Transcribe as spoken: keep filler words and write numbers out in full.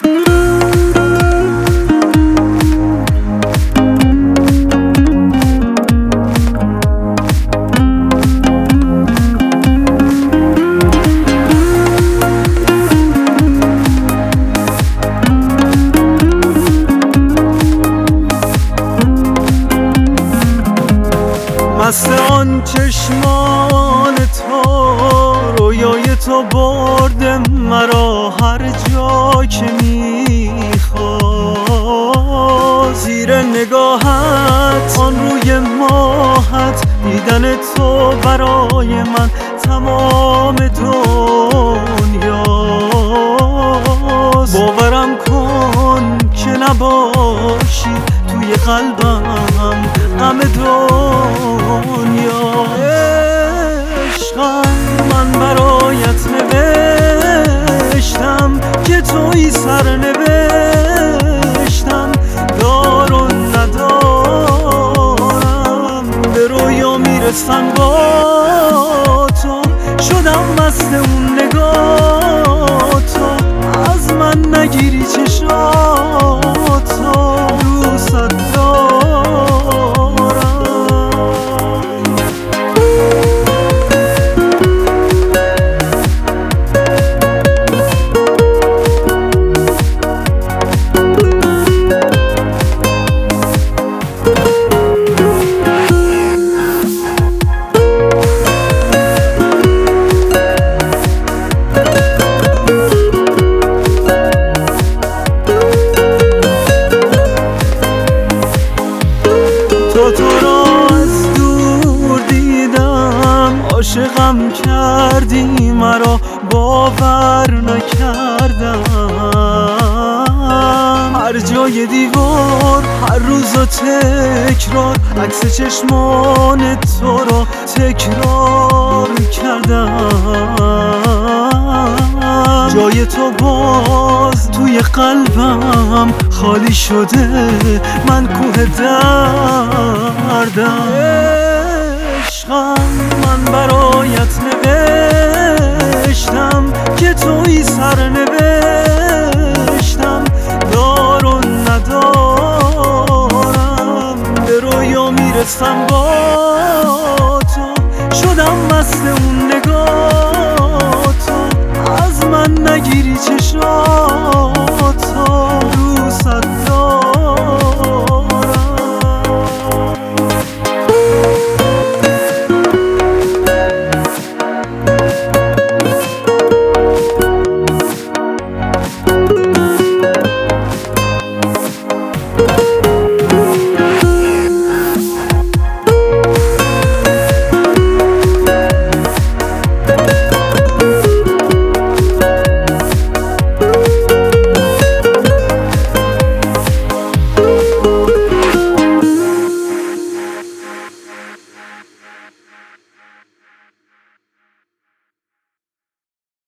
مست آن چشمان تو، رویای تو برده مرا هر جا که میخواد. زیر نگاهت، آن روی ماهت، دیدن تو برای من تمام دنیاست. باورم کن که نباشی توی قلبم غم دنیا. عشقم من برایت نوشتم که توی سر نوشتم، دار و ندارم به رویا میرسم با تو. شدم مست اون نگاه تو، از من نگیری چشاتو، دوست تو تو را از دور دیدم، عاشقم کردی مرا باور نکردم. هر جای دیوار، هر روز و تکرار، عکس چشمان تو را تکرار کردم. جای تو باز توی قلبم خالی شده، من کوه دردم. عشقم من برایت نوشتم که توی سر نوشتم،